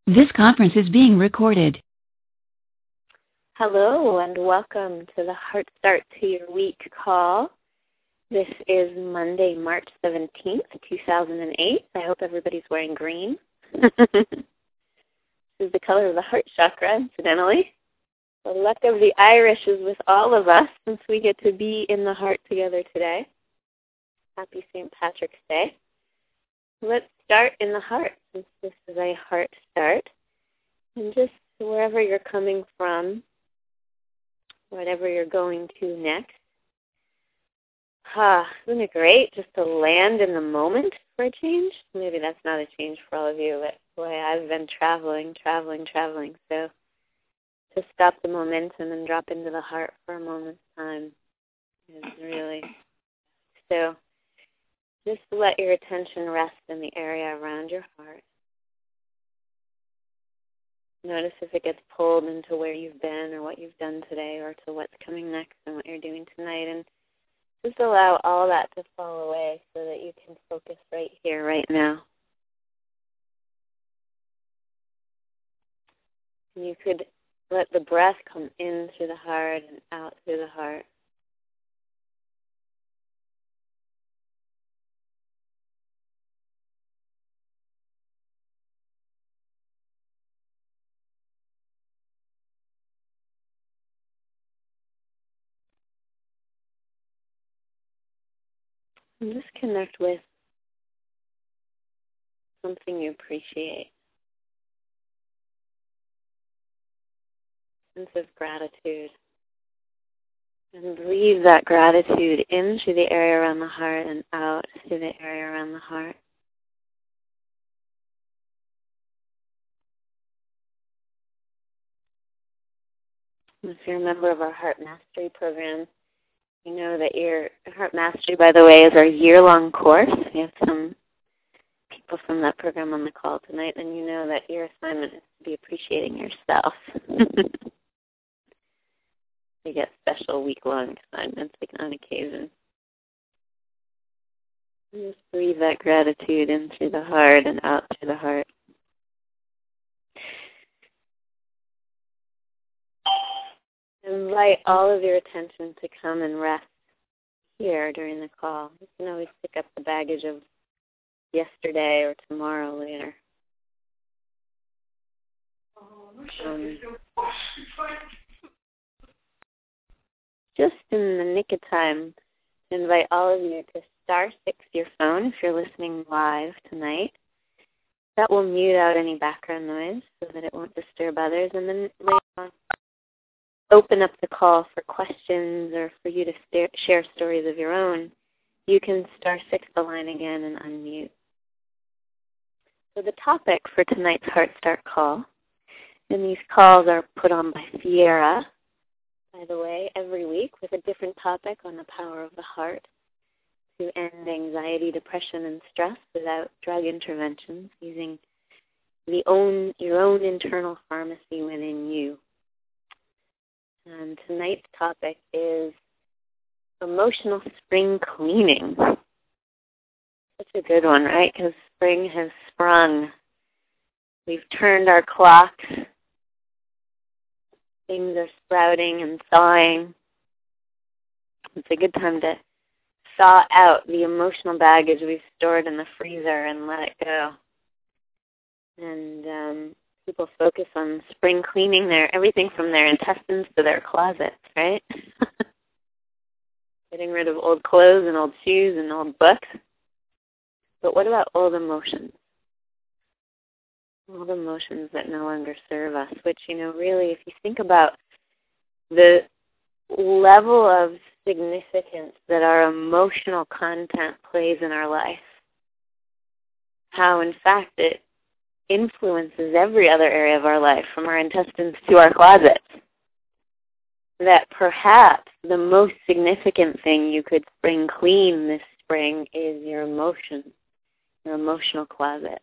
This conference is being recorded. Hello and welcome to the Heart Start to Your Week call. This is Monday, March 17th, 2008. I hope everybody's wearing green. This is the color of the heart chakra, incidentally. The luck of the Irish is with all of us since we get to be in the heart together today. Happy St. Patrick's Day. Let's start in the heart, since this is a heart start. And just wherever you're coming from, whatever you're going to next. Isn't it great just to land in the moment for a change? Maybe that's not a change for all of you, but boy, I've been traveling. So to stop the momentum and drop into the heart for a moment's time is really... So just let your attention rest in the area around your heart. Notice if it gets pulled into where you've been or what you've done today or to what's coming next and what you're doing tonight. And just allow all that to fall away so that you can focus right here, right now. And you could let the breath come in through the heart and out through the heart. And just connect with something you appreciate. Sense of gratitude. And breathe that gratitude in through the area around the heart and out through the area around the heart. If you're a member of our Heart Mastery program, you know that your Heart Mastery, by the way, is our year-long course. We have some people from that program on the call tonight, and you know that your assignment is to be appreciating yourself. You get special week-long assignments like on occasion. And just breathe that gratitude in through the heart and out through the heart. Invite all of your attention to come and rest here during the call. You can always pick up the baggage of yesterday or tomorrow later. Just in the nick of time, I invite all of you to *6 your phone if you're listening live tonight. That will mute out any background noise so that it won't disturb others. And then later on, open up the call for questions or for you to share stories of your own. You can *6 the line again and unmute. So the topic for tonight's Heart Start call, and these calls are put on by Fiera, by the way, every week with a different topic on the power of the heart to end anxiety, depression, and stress without drug interventions, using your own internal pharmacy within you. And tonight's topic is emotional spring cleaning. Such a good one, right? Because spring has sprung. We've turned our clocks. Things are sprouting and thawing. It's a good time to thaw out the emotional baggage we've stored in the freezer and let it go. And people focus on spring cleaning everything from their intestines to their closets, right? Getting rid of old clothes and old shoes and old books. But what about old emotions? Old emotions that no longer serve us, which, really, if you think about the level of significance that our emotional content plays in our life, how, in fact, it influences every other area of our life, from our intestines to our closets, that perhaps the most significant thing you could spring clean this spring is your emotions, your emotional closet.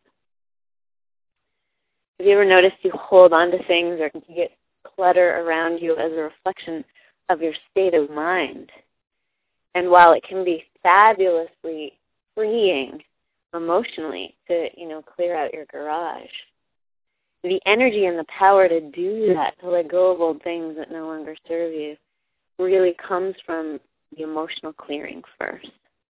Have you ever noticed you hold on to things or you get clutter around you as a reflection of your state of mind? And while it can be fabulously freeing emotionally to, clear out your garage, the energy and the power to do that, to let go of old things that no longer serve you, really comes from the emotional clearing first.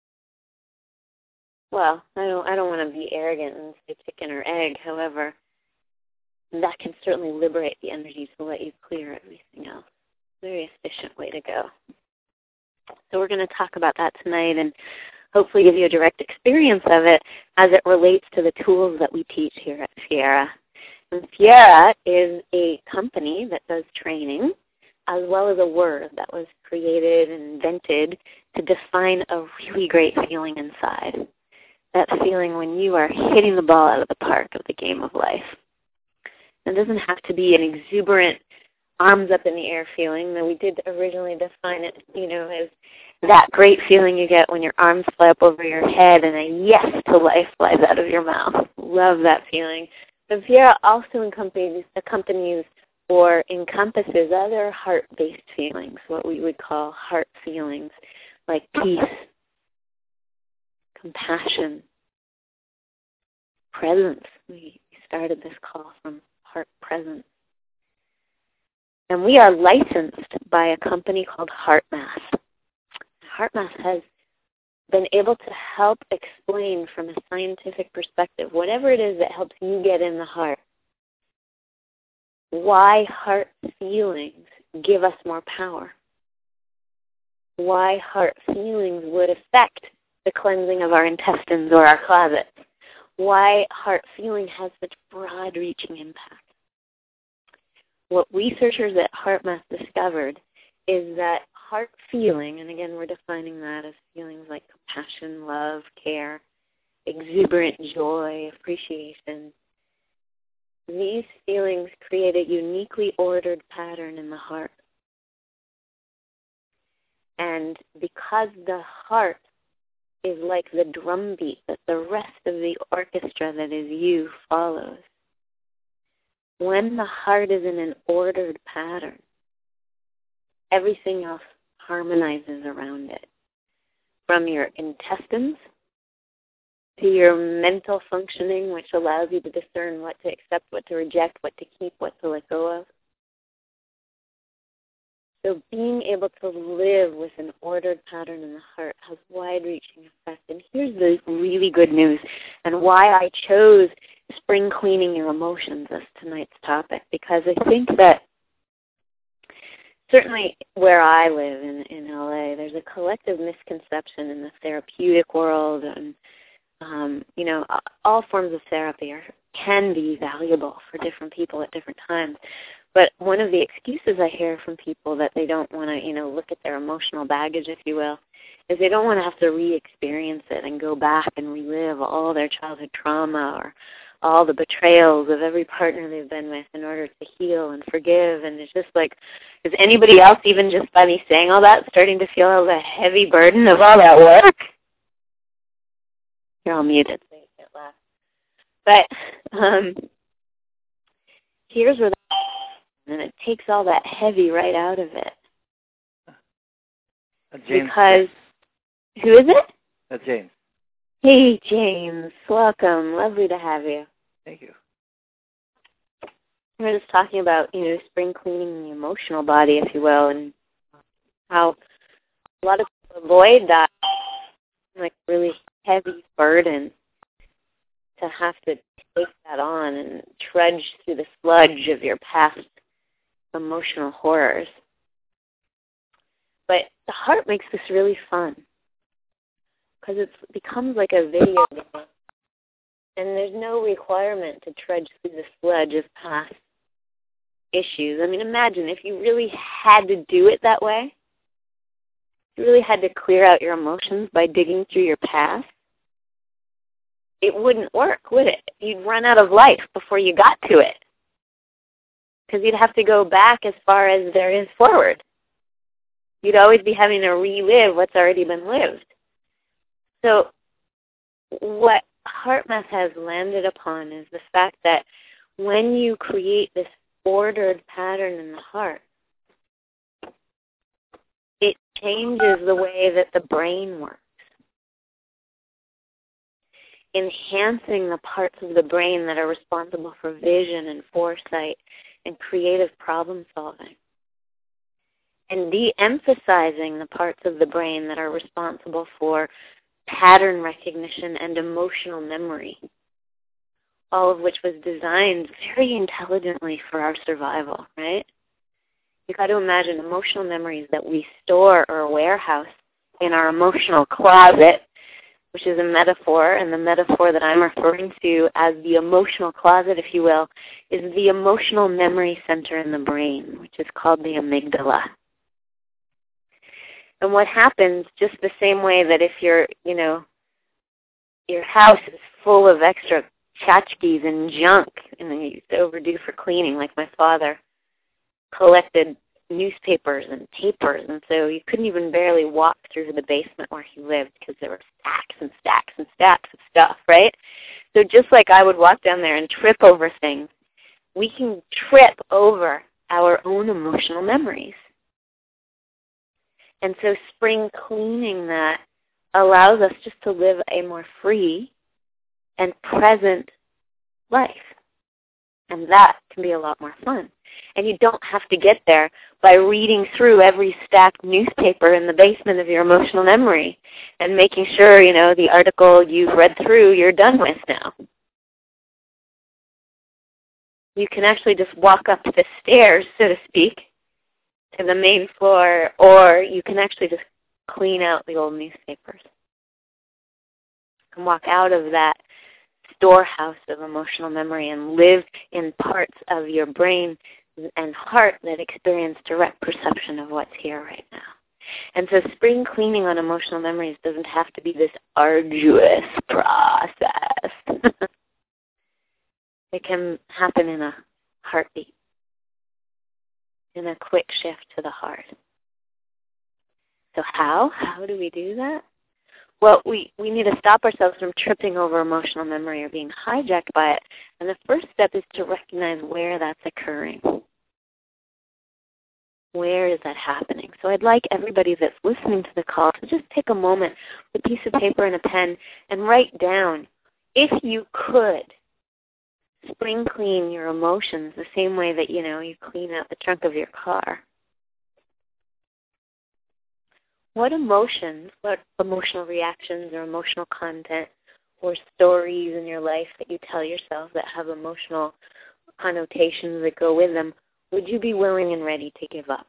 Well, I don't want to be arrogant and say chicken or egg. However, that can certainly liberate the energy to let you clear everything else. Very efficient way to go. So we're going to talk about that tonight and hopefully give you a direct experience of it as it relates to the tools that we teach here at Fiera. And Fiera is a company that does training as well as a word that was created and invented to define a really great feeling inside. That feeling when you are hitting the ball out of the park of the game of life. It doesn't have to be an exuberant, arms up in the air feeling, though we did originally define it, as that great feeling you get when your arms fly up over your head and a yes to life flies out of your mouth. Love that feeling. But Fiera also accompanies or encompasses other heart-based feelings, what we would call heart feelings, like peace, compassion, presence. We started this call from heart presence. And we are licensed by a company called HeartMath. HeartMath has been able to help explain from a scientific perspective, whatever it is that helps you get in the heart, why heart feelings give us more power, why heart feelings would affect the cleansing of our intestines or our closets, why heart feeling has such broad-reaching impact. What researchers at HeartMath discovered is that heart feeling, and again we're defining that as feelings like compassion, love, care, exuberant joy, appreciation, these feelings create a uniquely ordered pattern in the heart. And because the heart is like the drumbeat that the rest of the orchestra that is you follows, when the heart is in an ordered pattern, everything else harmonizes around it. From your intestines to your mental functioning, which allows you to discern what to accept, what to reject, what to keep, what to let go of. So being able to live with an ordered pattern in the heart has wide-reaching effect. And here's the really good news and why I chose spring cleaning your emotions as tonight's topic, because I think that certainly where I live in LA, there's a collective misconception in the therapeutic world, and all forms of therapy can be valuable for different people at different times. But one of the excuses I hear from people that they don't want to, look at their emotional baggage, if you will, is they don't want to have to re-experience it and go back and relive all their childhood trauma or all the betrayals of every partner they've been with in order to heal and forgive. And it's just like, is anybody else, even just by me saying all that, starting to feel the heavy burden of all that work? You're all muted, so you can't laugh. But here's where and it takes all that heavy right out of it. James. Because, who is it? James. Hey, James. Welcome. Lovely to have you. Thank you. We're just talking about, spring cleaning the emotional body, if you will, and how a lot of people avoid that, like, really heavy burden to have to take that on and trudge through the sludge of your past emotional horrors. But the heart makes this really fun because it becomes like a video game, and there's no requirement to trudge through the sludge of past issues. I mean, imagine if you really had to do it that way, you really had to clear out your emotions by digging through your past, it wouldn't work, would it? You'd run out of life before you got to it, because you'd have to go back as far as there is forward. You'd always be having to relive what's already been lived. So what HeartMath has landed upon is the fact that when you create this ordered pattern in the heart, it changes the way that the brain works. enhancing the parts of the brain that are responsible for vision and foresight and creative problem solving, and de-emphasizing the parts of the brain that are responsible for pattern recognition and emotional memory, all of which was designed very intelligently for our survival, right? You've got to imagine emotional memories that we store or warehouse in our emotional closet, which is a metaphor, and the metaphor that I'm referring to as the emotional closet, if you will, is the emotional memory center in the brain, which is called the amygdala. And what happens, just the same way that if your house is full of extra tchotchkes and junk, and then it's overdue for cleaning, like my father collected newspapers and papers, and so you couldn't even barely walk through the basement where he lived because there were stacks and stacks and stacks of stuff, right? So just like I would walk down there and trip over things, we can trip over our own emotional memories. And so spring cleaning that allows us just to live a more free and present life. And that can be a lot more fun. And you don't have to get there by reading through every stacked newspaper in the basement of your emotional memory and making sure, the article you've read through you're done with now. You can actually just walk up the stairs, so to speak, to the main floor, or you can actually just clean out the old newspapers. You can walk out of that storehouse of emotional memory and live in parts of your brain and heart that experience direct perception of what's here right now. And so spring cleaning on emotional memories doesn't have to be this arduous process. It can happen in a heartbeat, in a quick shift to the heart. So how? How do we do that? Well, we need to stop ourselves from tripping over emotional memory or being hijacked by it. And the first step is to recognize where that's occurring. Where is that happening? So I'd like everybody that's listening to the call to just take a moment with a piece of paper and a pen and write down, if you could, spring clean your emotions the same way that, you clean out the trunk of your car. What emotions, what emotional reactions or emotional content or stories in your life that you tell yourself that have emotional connotations that go with them would you be willing and ready to give up?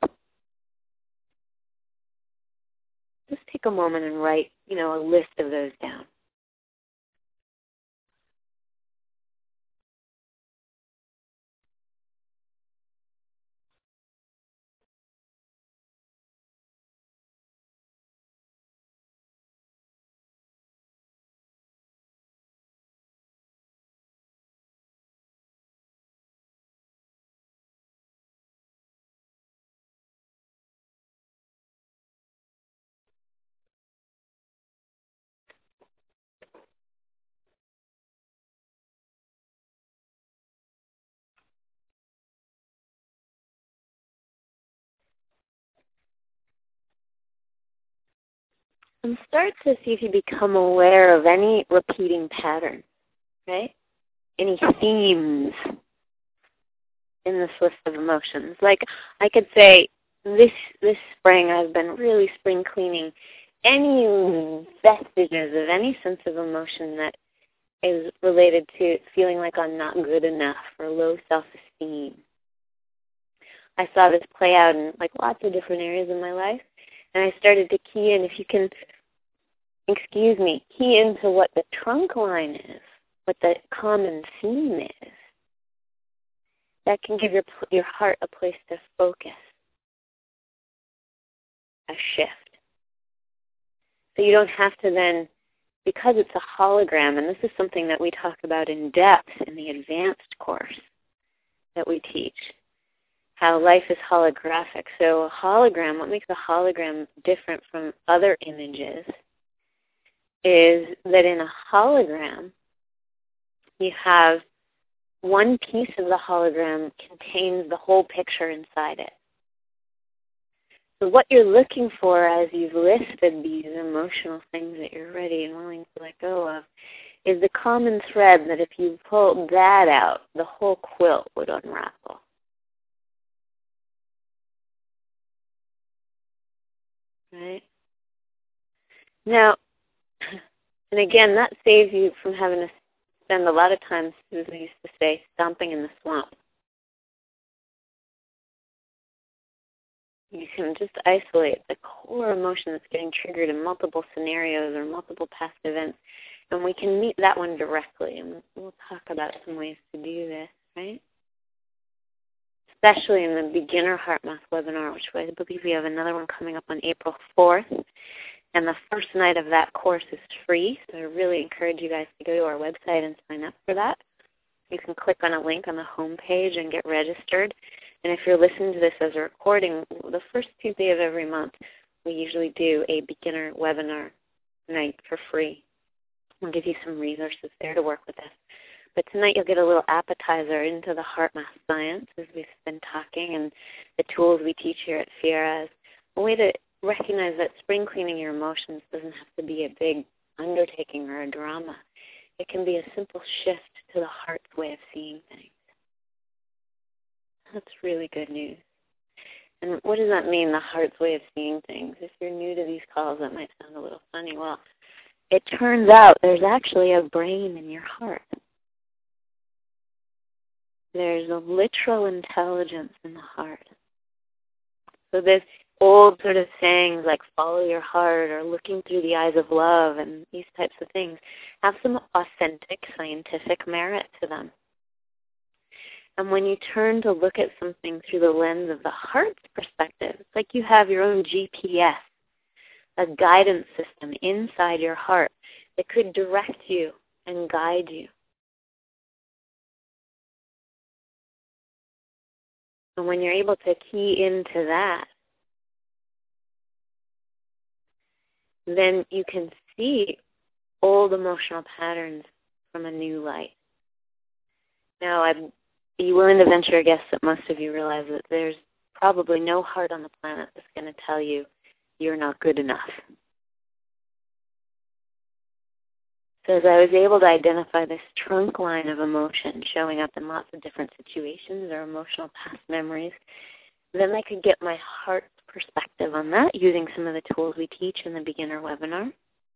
Just take a moment and write, a list of those down. And start to see if you become aware of any repeating pattern, right? Any themes in this list of emotions. Like I could say, this spring I've been really spring cleaning any vestiges of any sense of emotion that is related to feeling like I'm not good enough or low self-esteem. I saw this play out in lots of different areas of my life, and I started to key in, if you can, key into what the trunk line is, what the common theme is. That can give your heart a place to focus, a shift. So you don't have to then, because it's a hologram, and this is something that we talk about in depth in the advanced course that we teach, how life is holographic. So a hologram, what makes a hologram different from other images is that in a hologram, you have one piece of the hologram contains the whole picture inside it. So what you're looking for as you've listed these emotional things that you're ready and willing to let go of is the common thread that if you pulled that out, the whole quilt would unravel. Right? Now, and again, that saves you from having to spend a lot of time, Susan used to say, stomping in the swamp. You can just isolate the core emotion that's getting triggered in multiple scenarios or multiple past events, and we can meet that one directly, and we'll talk about some ways to do this, right? Especially in the Beginner Heart Math webinar, which I believe we have another one coming up on April 4th, and the first night of that course is free, so I really encourage you guys to go to our website and sign up for that. You can click on a link on the home page and get registered. And if you're listening to this as a recording, the first Tuesday of every month, we usually do a beginner webinar night for free. We'll give you some resources there to work with us. But tonight you'll get a little appetizer into the heart math science as we've been talking, and the tools we teach here at Fiera as a way to recognize that spring cleaning your emotions doesn't have to be a big undertaking or a drama. It can be a simple shift to the heart's way of seeing things. That's really good news. And what does that mean, the heart's way of seeing things? If you're new to these calls, that might sound a little funny. Well, it turns out there's actually a brain in your heart. There's a literal intelligence in the heart. So there's old sort of sayings like follow your heart or looking through the eyes of love and these types of things have some authentic scientific merit to them. And when you turn to look at something through the lens of the heart's perspective, it's like you have your own GPS, a guidance system inside your heart that could direct you and guide you. And when you're able to key into that, then you can see old emotional patterns from a new light. Now, I'd be willing to venture a guess that most of you realize that there's probably no heart on the planet that's going to tell you you're not good enough. So as I was able to identify this trunk line of emotion showing up in lots of different situations or emotional past memories, then I could get my heart's perspective on that using some of the tools we teach in the beginner webinar.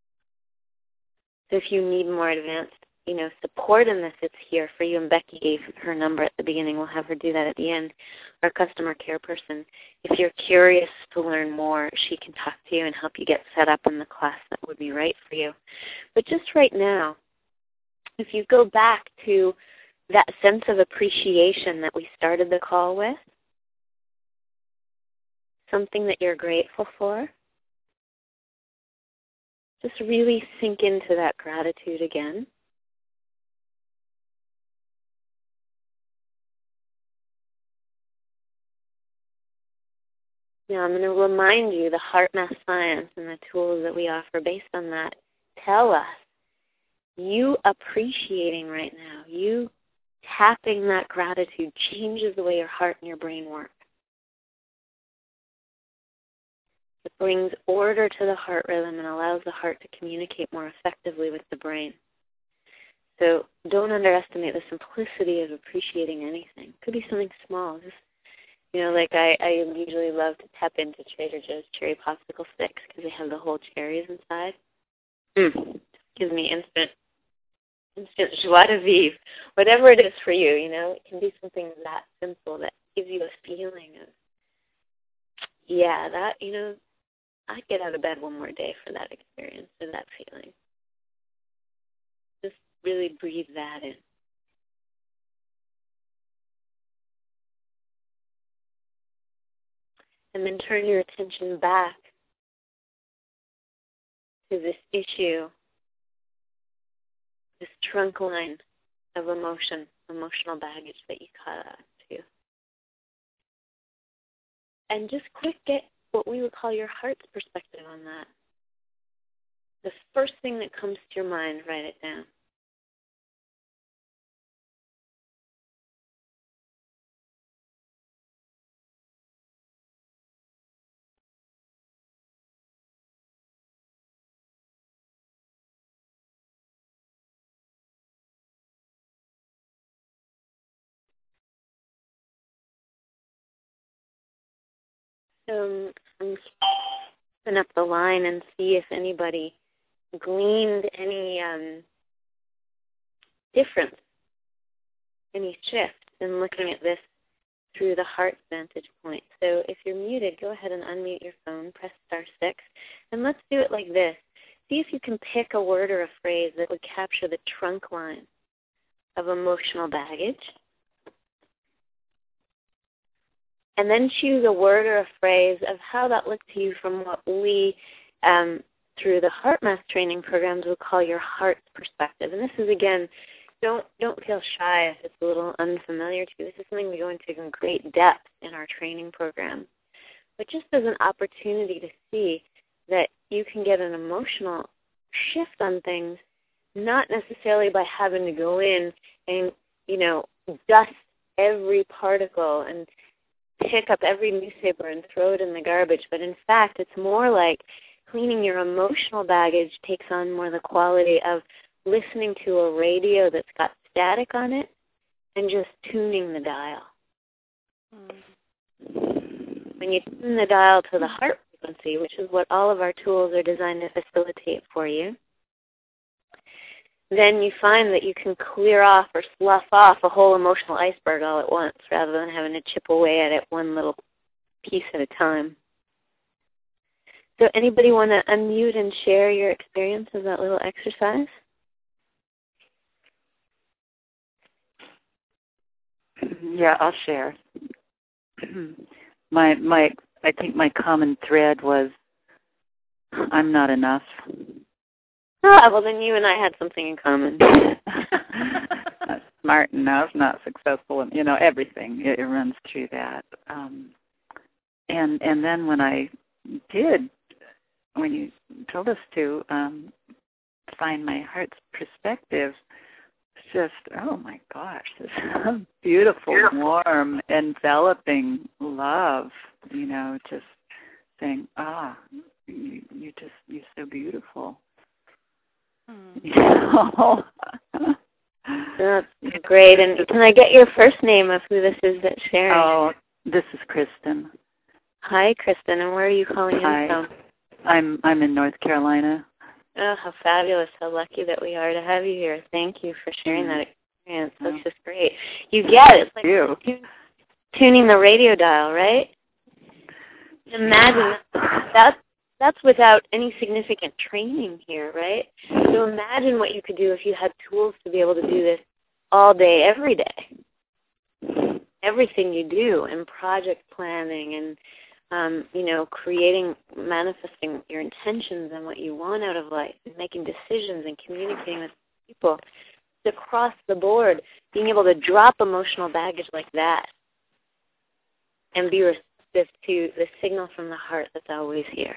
So if you need more advanced, support in this, it's here for you. And Becky gave her number at the beginning. We'll have her do that at the end. Our customer care person. If you're curious to learn more, she can talk to you and help you get set up in the class that would be right for you. But just right now, if you go back to that sense of appreciation that we started the call with, something that you're grateful for, just really sink into that gratitude again. Now I'm going to remind you the heart math science and the tools that we offer based on that tell us you appreciating right now, you tapping that gratitude changes the way your heart and your brain work. It brings order to the heart rhythm and allows the heart to communicate more effectively with the brain. So don't underestimate the simplicity of appreciating anything. It could be something small. Just, like I usually love to tap into Trader Joe's cherry popsicle sticks because they have the whole cherries inside. Gives me instant joie de vivre. Whatever it is for you, it can be something that simple that gives you a feeling of, I'd get out of bed one more day for that experience and that feeling. Just really breathe that in. And then turn your attention back to this issue, this trunk line of emotional baggage that you caught on to. And just quick get what we would call your heart's perspective on that. The first thing that comes to your mind, write it down. I'm open up the line and see if anybody gleaned any difference, any shift in looking at this through the heart's vantage point. So if you're muted, go ahead and unmute your phone, press *6, and let's do it like this. See if you can pick a word or a phrase that would capture the trunk line of emotional baggage. And then choose a word or a phrase of how that looked to you from what we, through the HeartMath training programs, would call your heart's perspective. And this is, again, don't feel shy if it's a little unfamiliar to you. This is something we go into in great depth in our training program. But just as an opportunity to see that you can get an emotional shift on things, not necessarily by having to go in and, dust every particle and pick up every newspaper and throw it in the garbage, but in fact it's more like cleaning your emotional baggage takes on more the quality of listening to a radio that's got static on it and just tuning the dial. When you tune the dial to the heart frequency, which is what all of our tools are designed to facilitate for you, then you find that you can clear off or slough off a whole emotional iceberg all at once rather than having to chip away at it one little piece at a time. So anybody want to unmute and share your experience of that little exercise? Yeah, I'll share. I think my common thread was, I'm not enough. Well, then you and I had something in common. Not smart enough, not successful, everything. It runs through that. And then when you told us to find my heart's perspective, it's just, oh my gosh, this beautiful, warm, enveloping love, just saying, you're so beautiful. That's great. And can I get your first name of who this is that's sharing? Oh, this is Kristen. Hi, Kristen. And where are you calling in from? I'm in North Carolina. Oh, how fabulous. How lucky that we are to have you here. Thank you for sharing that experience. That's just great. You get it. It's like tuning the radio dial, right? Imagine that's without any significant training here, right? So imagine what you could do if you had tools to be able to do this all day, every day. Everything you do in project planning and, creating, manifesting your intentions and what you want out of life and making decisions and communicating with people. It's across the board, being able to drop emotional baggage like that and be receptive to the signal from the heart that's always here.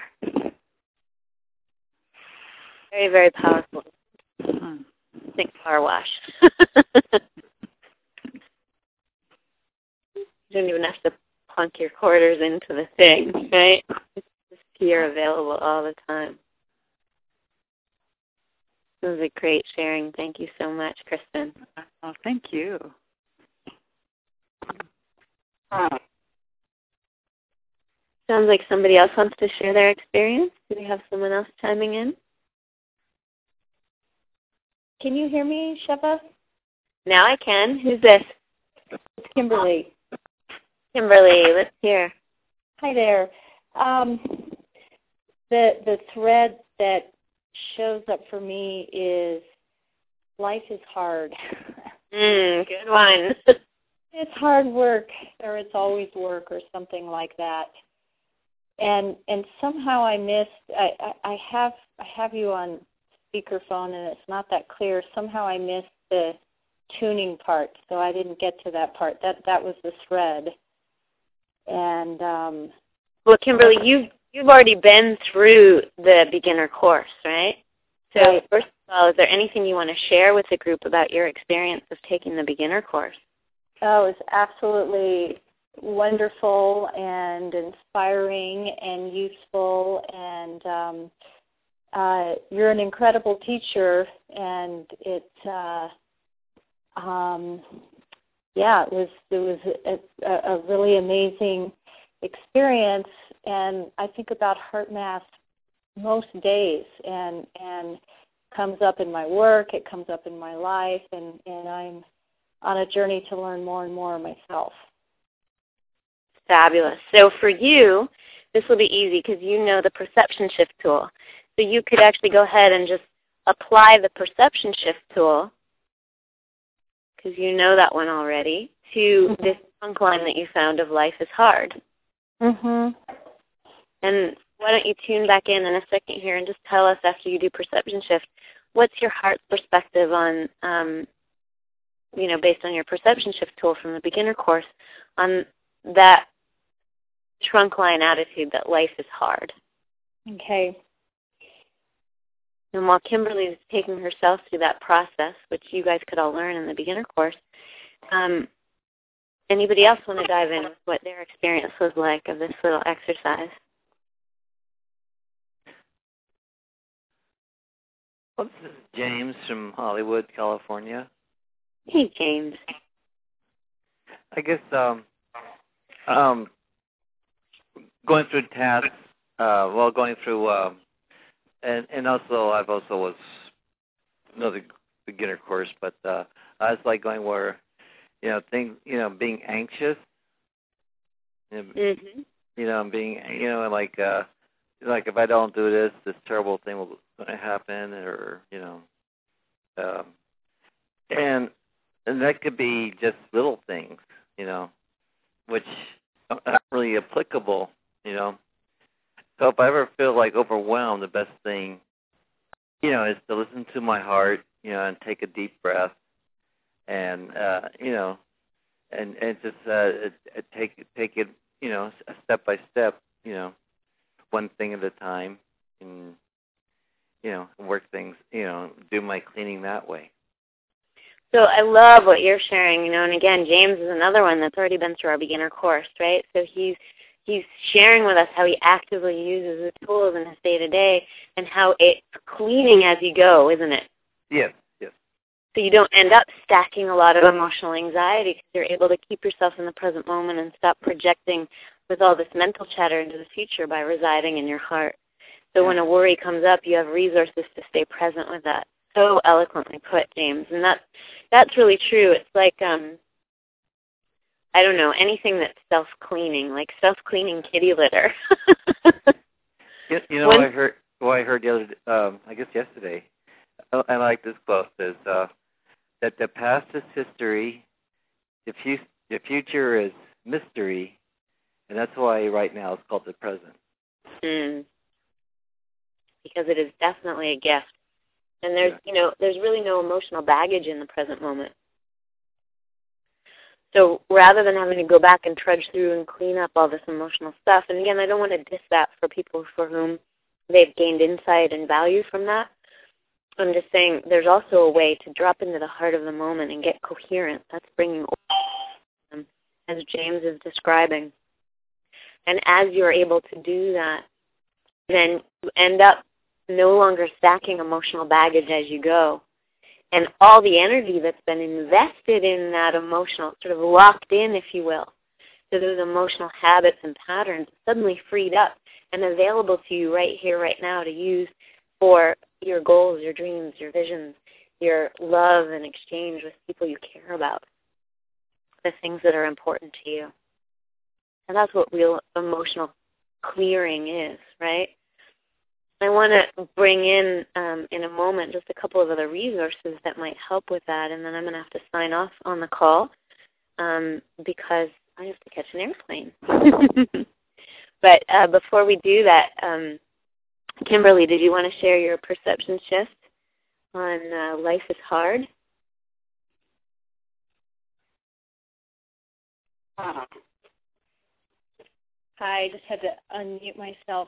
Very, very powerful. Think car wash. You don't even have to plunk your quarters into the thing, right? It's just here, available all the time. This was a great sharing. Thank you so much, Kristen. Oh, thank you. Sounds like somebody else wants to share their experience. Do we have someone else chiming in? Can you hear me, Sheva? Now I can. Who's this? It's Kimberly. Kimberly, let's hear. Hi there. The thread that shows up for me is life is hard. Good one. It's hard work, or it's always work, or something like that. And somehow I missed. I have you on speakerphone, and it's not that clear. Somehow I missed the tuning part, so I didn't get to that part. That was the thread. And well, Kimberly, you've already been through the beginner course, right? So right. First of all, is there anything you want to share with the group about your experience of taking the beginner course? Oh, it's absolutely wonderful and inspiring and useful, and you're an incredible teacher, and it was a really amazing experience, and I think about HeartMath most days, and comes up in my work, it comes up in my life, and I'm on a journey to learn more and more myself. Fabulous. So for you, this will be easy because you know the perception shift tool. So you could actually go ahead and just apply the perception shift tool, because you know that one already, to this trunk line that you found of life is hard. Mhm. And why don't you tune back in a second here and just tell us, after you do perception shift, what's your heart's perspective on, based on your perception shift tool from the beginner course, on that trunk line attitude that life is hard. Okay. And while Kimberly is taking herself through that process, which you guys could all learn in the beginner course, anybody else want to dive in with what their experience was like of this little exercise? Well, this is James from Hollywood, California. Hey, James. I guess going through tasks, going through, and also I've also was another beginner course, but I was like going where, things, being anxious, Mm-hmm. being, like if I don't do this, this terrible thing will going to happen, or and that could be just little things, which are not really applicable, So if I ever feel like overwhelmed, the best thing, is to listen to my heart, and take a deep breath, and and just take it, step by step, one thing at a time, and work things, do my cleaning that way. So I love what you're sharing, and again, James is another one that's already been through our beginner course, right? So he's sharing with us how he actively uses the tools in his day-to-day and how it's cleaning as you go, isn't it? Yes. So you don't end up stacking a lot of emotional anxiety because you're able to keep yourself in the present moment and stop projecting with all this mental chatter into the future by residing in your heart. So when a worry comes up, you have resources to stay present with that. So eloquently put, James. And that's really true. It's like, I don't know, anything that's self-cleaning, like self-cleaning kitty litter. I heard the other, I guess yesterday, I like this quote, says that the past is history, the future is mystery, and that's why right now it's called the present. Because it is definitely a gift. And there's really no emotional baggage in the present moment. So rather than having to go back and trudge through and clean up all this emotional stuff, and again, I don't want to diss that for people for whom they've gained insight and value from that. I'm just saying there's also a way to drop into the heart of the moment and get coherent. That's bringing order, as James is describing. And as you're able to do that, then you end up no longer stacking emotional baggage as you go. And all the energy that's been invested in that emotional, sort of locked in, if you will, so those emotional habits and patterns suddenly freed up and available to you right here, right now to use for your goals, your dreams, your visions, your love and exchange with people you care about, the things that are important to you. And that's what real emotional clearing is, right? I want to bring in a moment just a couple of other resources that might help with that, and then I'm going to have to sign off on the call because I have to catch an airplane. But before we do that, Kimberly, did you want to share your perception shift on life is hard? Hi, I just had to unmute myself.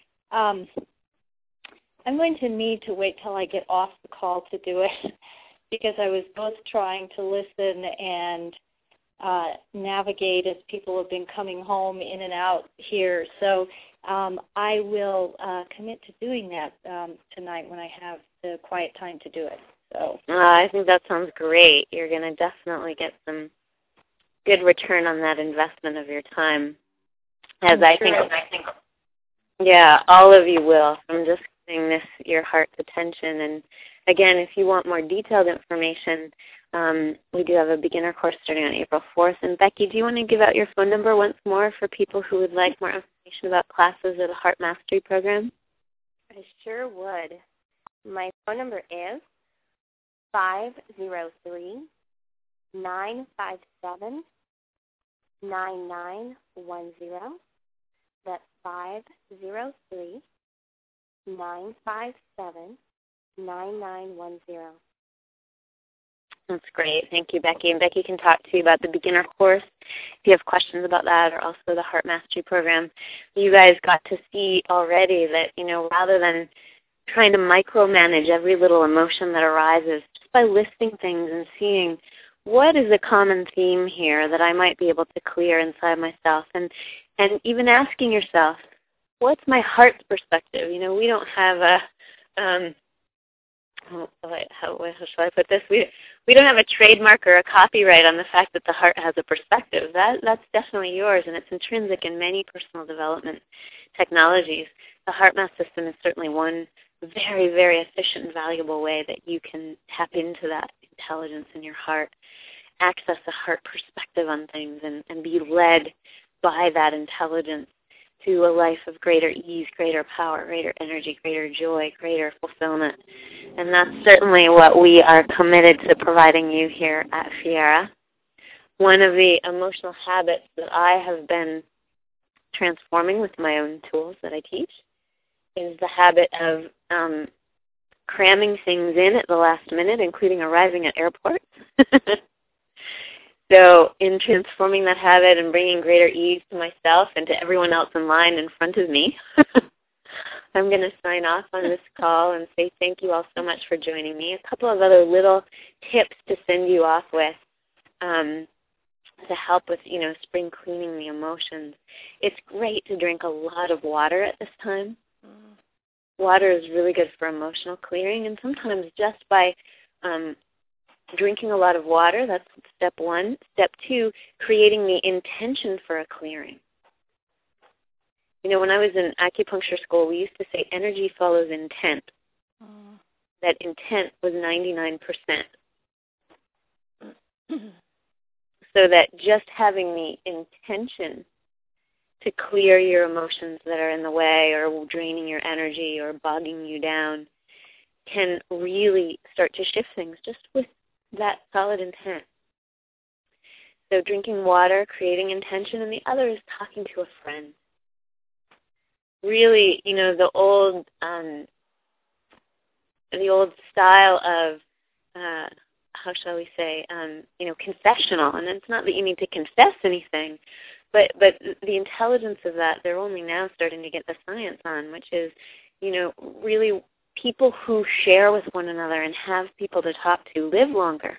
I'm going to need to wait till I get off the call to do it because I was both trying to listen and navigate as people have been coming home in and out here. So I will commit to doing that tonight when I have the quiet time to do it. So I think that sounds great. You're going to definitely get some good return on that investment of your time. As I think Yeah, all of you will from just giving this your heart's attention. And again, if you want more detailed information, we do have a beginner course starting on April 4th. And Becky, do you want to give out your phone number once more for people who would like more information about classes or the Heart Mastery Program? I sure would. My phone number is 503-957-9910. That's 503-957-9910. That's great. Thank you, Becky. And Becky can talk to you about the beginner course if you have questions about that, or also the Heart Mastery Program. You guys got to see already that, rather than trying to micromanage every little emotion that arises, just by listing things and seeing what is a common theme here that I might be able to clear inside myself, and even asking yourself, what's my heart's perspective? We don't have a how shall I put this? We don't have a trademark or a copyright on the fact that the heart has a perspective. That's definitely yours, and it's intrinsic in many personal development technologies. The HeartMath system is certainly one very, very efficient and valuable way that you can tap into that intelligence in your heart, access a heart perspective on things, and be led by that intelligence to a life of greater ease, greater power, greater energy, greater joy, greater fulfillment. And that's certainly what we are committed to providing you here at Fiera. One of the emotional habits that I have been transforming with my own tools that I teach is the habit of cramming things in at the last minute, including arriving at airports. So in transforming that habit and bringing greater ease to myself and to everyone else in line in front of me, I'm going to sign off on this call and say thank you all so much for joining me. A couple of other little tips to send you off with to help with, spring cleaning the emotions. It's great to drink a lot of water at this time. Water is really good for emotional clearing, and sometimes just by drinking a lot of water, that's step one. Step two, creating the intention for a clearing. When I was in acupuncture school, we used to say energy follows intent. That intent was 99%. So that just having the intention to clear your emotions that are in the way or draining your energy or bogging you down can really start to shift things just with that solid intent. So drinking water, creating intention, and the other is talking to a friend. Really, the old style of, how shall we say, confessional. And it's not that you need to confess anything, but the intelligence of that, they're only now starting to get the science on, which is, really people who share with one another and have people to talk to live longer.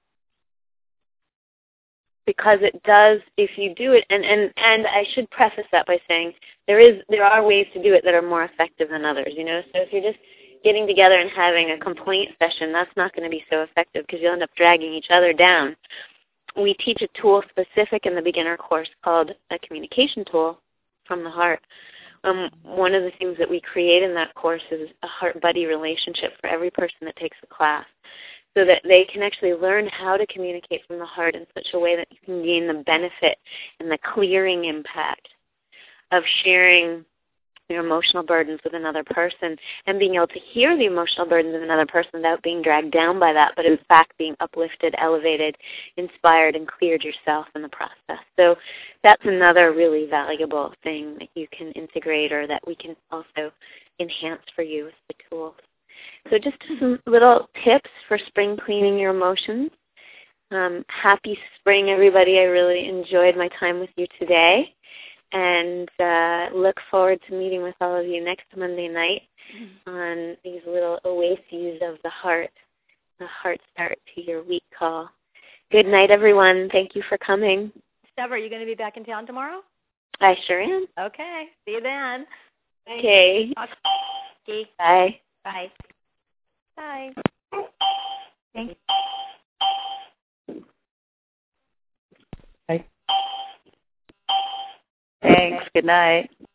Because it does, if you do it, and I should preface that by saying there are ways to do it that are more effective than others, So if you're just getting together and having a complaint session, that's not going to be so effective because you'll end up dragging each other down. We teach a tool specific in the beginner course called a communication tool from the heart. One of the things that we create in that course is a heart-buddy relationship for every person that takes the class, so that they can actually learn how to communicate from the heart in such a way that you can gain the benefit and the clearing impact of sharing your emotional burdens with another person and being able to hear the emotional burdens of another person without being dragged down by that, but in fact being uplifted, elevated, inspired, and cleared yourself in the process. So that's another really valuable thing that you can integrate or that we can also enhance for you with the tools. So just some little tips for spring cleaning your emotions. Happy spring, everybody. I really enjoyed my time with you today. And look forward to meeting with all of you next Monday night on these little oases of the heart start to your week call. Good night, everyone. Thank you for coming. Steph, are you going to be back in town tomorrow? I sure am. Okay. See you then. Okay. Okay. Bye. Bye. Bye. Thanks. Thanks. Good night.